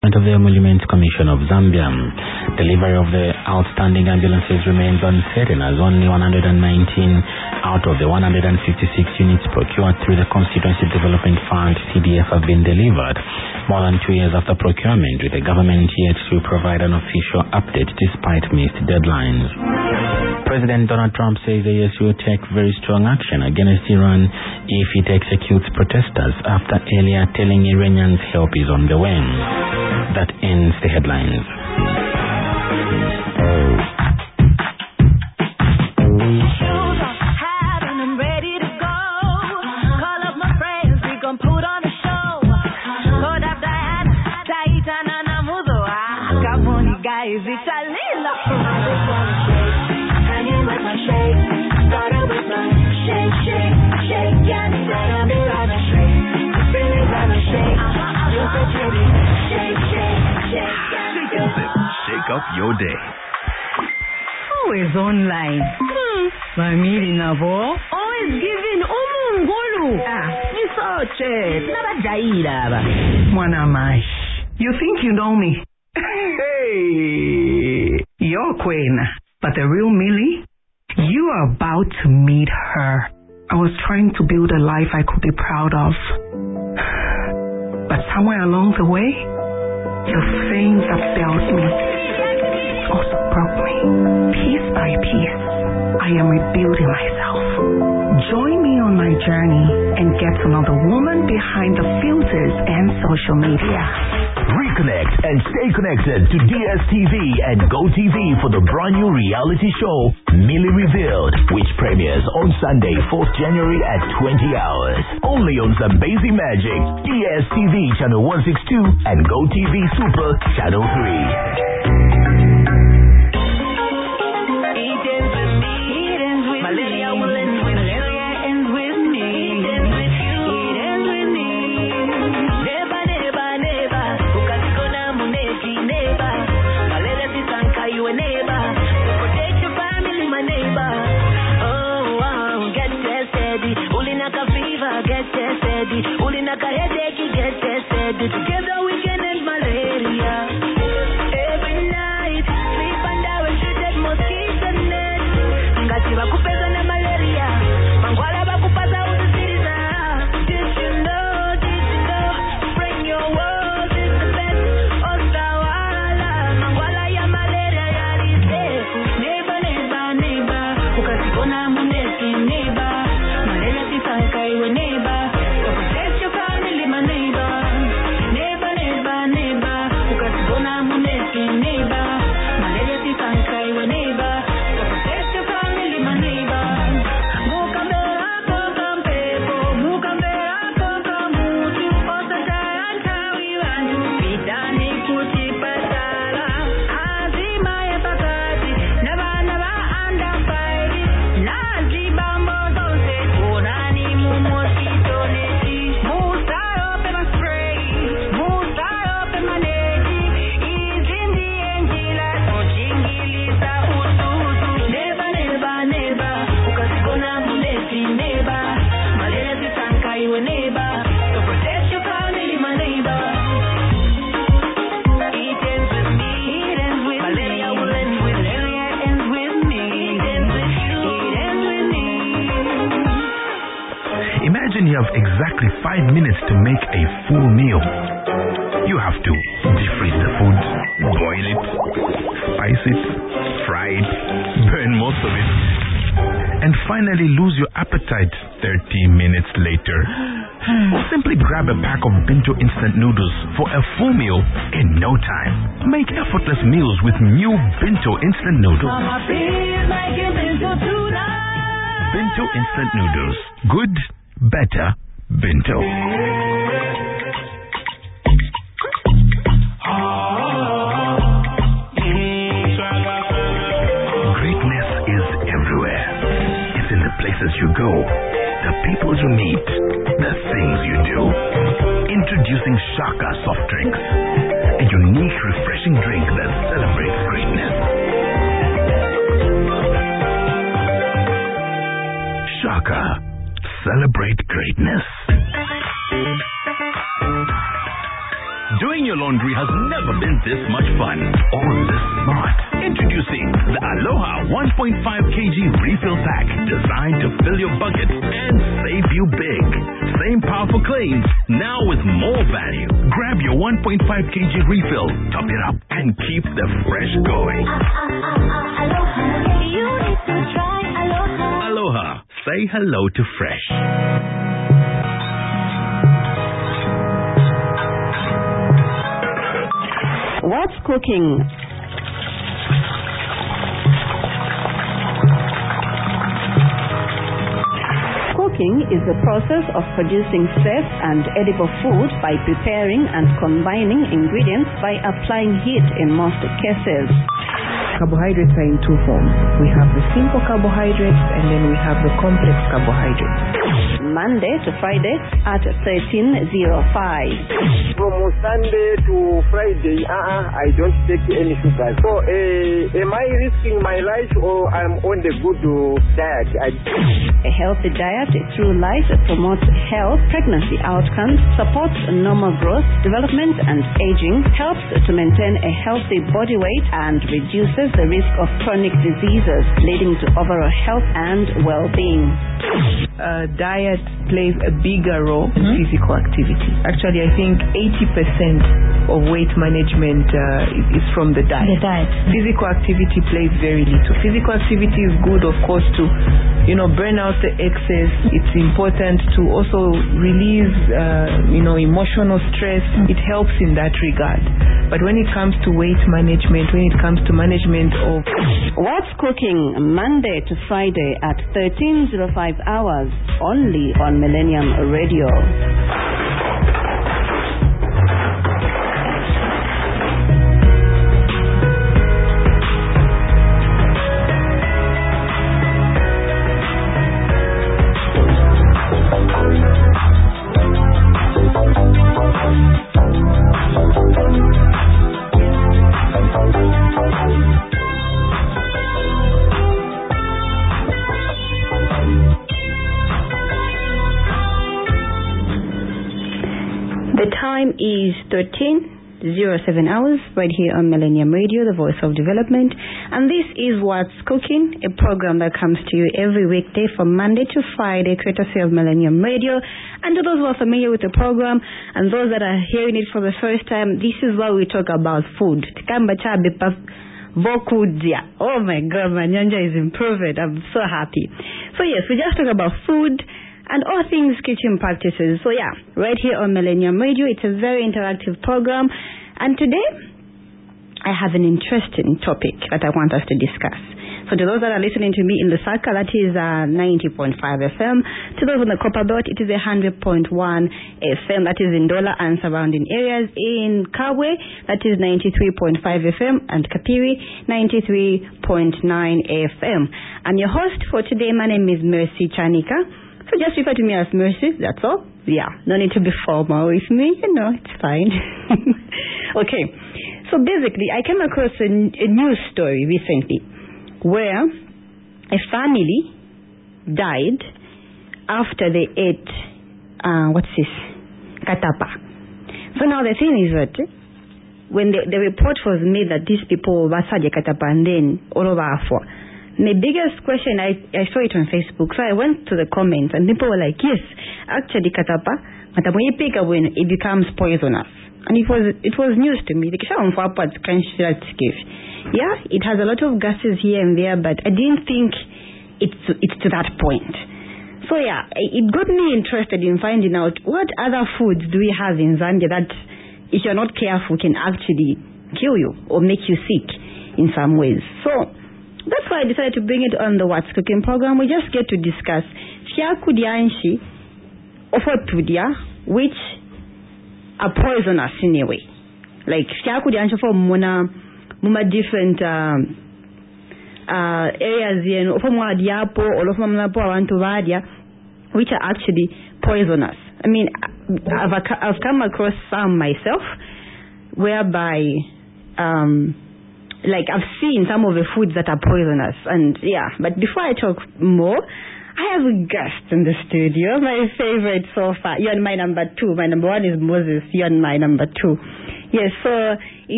of the Emoluments Commission of Zambia. Delivery of the outstanding ambulances remains uncertain as only 119 out of the 156 units procured through the Constituency Development Fund CDF have been delivered. More than 2 years after procurement, with the government yet to provide an official update despite missed deadlines. President Donald Trump says the US will take very strong action against Iran if it executes protesters after earlier telling Iranians help is on the way. That ends the headlines. Shake up your day. Always online. Family Nabo. Always giving umungulu. Nisoche. Nabajaira. Mwanamash. You think you know me? Hey. You're Queen. But the real Millie? You are about to meet her. I was trying to build a life I could be proud of. But somewhere along the way, the things that failed me also broke me. Piece by piece, I am rebuilding myself. Join me on my journey and get to know the woman behind the filters and social media. Reconnect and stay connected to DSTV and GoTV for the brand new reality show, Millie Revealed, which premieres on Sunday, 4th January at 20 hours. Only on Zambezi Magic, DSTV Channel 162 and GoTV Super Channel 3. Together we can end malaria. Every night, sleep under a shielded mosquito net. Ngati bakupeza na malaria. Mangwala bakupata uzisiriza. Did you know? Bring your world is the best. Ostawala. Mangwala ya malaria ya lise. Neighbor. Ukasikona munesi neighbor. Malaria tisaka iwe neighbor. So protect your family, my neighbor. You have exactly 5 minutes to make a full meal. You have to defreeze the food, boil it, spice it, fry it, burn most of it, and finally lose your appetite 30 minutes later. Or simply grab a pack of Binto instant noodles for a full meal in no time. Make effortless meals with new Binto instant noodles. Binto instant noodles. Good, better, Binto. Greatness is everywhere. It's in the places you go, the people you meet, the things you do. Introducing Shaka soft drinks, a unique, refreshing drink that celebrates greatness. Shaka, celebrate greatness. During your launch laundry has never been this much fun or this smart. Introducing the Aloha 1.5 kg refill pack, designed to fill your bucket and save you big. Same powerful claims, now with more value. Grab your 1.5 kg refill, top it up, and keep the fresh going. Aloha. You need to try Aloha. Aloha. Say hello to fresh. What's cooking? Cooking is the process of producing safe and edible food by preparing and combining ingredients by applying heat in most cases. Carbohydrates are in two forms. We have the simple carbohydrates and then we have the complex carbohydrates. Monday to Friday at 13:05. From Sunday to Friday, I don't take any sugar. So, am I risking my life or I'm on the good diet? A healthy diet through life promotes health, pregnancy outcomes, supports normal growth, development and aging, helps to maintain a healthy body weight and reduces the risk of chronic diseases, leading to overall health and well-being. Diet plays a bigger role in physical activity. Actually, I think 80% of weight management is from the diet. Physical activity plays very little. Physical activity is good, of course, to burn out the excess. It's important to also release emotional stress. It helps in that regard. But when it comes to weight management, when it comes to management of... What's Cooking, Monday to Friday at 13:05 hours, only on Millennium Radio. The time is 13:07 hours, right here on Millennium Radio, the voice of development. And this is What's Cooking, a program that comes to you every weekday from Monday to Friday, courtesy of Millennium Radio. And to those who are familiar with the program and those that are hearing it for the first time, this is where we talk about food. Oh my God, my Nyanja is improving. I'm so happy. So yes, we just talk about food and all things kitchen practices. So yeah, right here on Millennium Radio, it's a very interactive program. And today, I have an interesting topic that I want us to discuss. So to those that are listening to me in Lusaka, that is 90.5 FM. To those on the Copper Belt, it is 100.1 FM. That is in Dola and surrounding areas. In Kawe, that is 93.5 FM. And Kapiri, 93.9 FM. I'm your host for today. My name is Mercy Chanika. So just refer to me as Mercy, that's all. Yeah, no need to be formal with me, it's fine. Okay, so basically, I came across a news story recently where a family died after they ate, katapa. So now the thing is that when the report was made that these people were katapa and then all over Afua, the biggest question, I saw it on Facebook, so I went to the comments and people were like, yes, actually katapa, when you pick up when it becomes poisonous. And it was news to me. Yeah, it has a lot of gases here and there, but I didn't think it's to that point. So yeah, it got me interested in finding out what other foods do we have in Zambia that, if you're not careful, can actually kill you or make you sick in some ways. So that's why I decided to bring it on the What's Cooking program. We just get to discuss fiakudyanshi ofotudya, which are poisonous in a way. Like fiakudyanshi for muna different areas in ofomwadiapo or ofomlapo avantu vadia, which are actually poisonous. I mean, I've come across some myself, whereby I've seen some of the foods that are poisonous, and yeah. But before I talk more, I have a guest in the studio, my favorite so far. You're my number 2. My number 1 is Moses. You're my number 2. Yes, so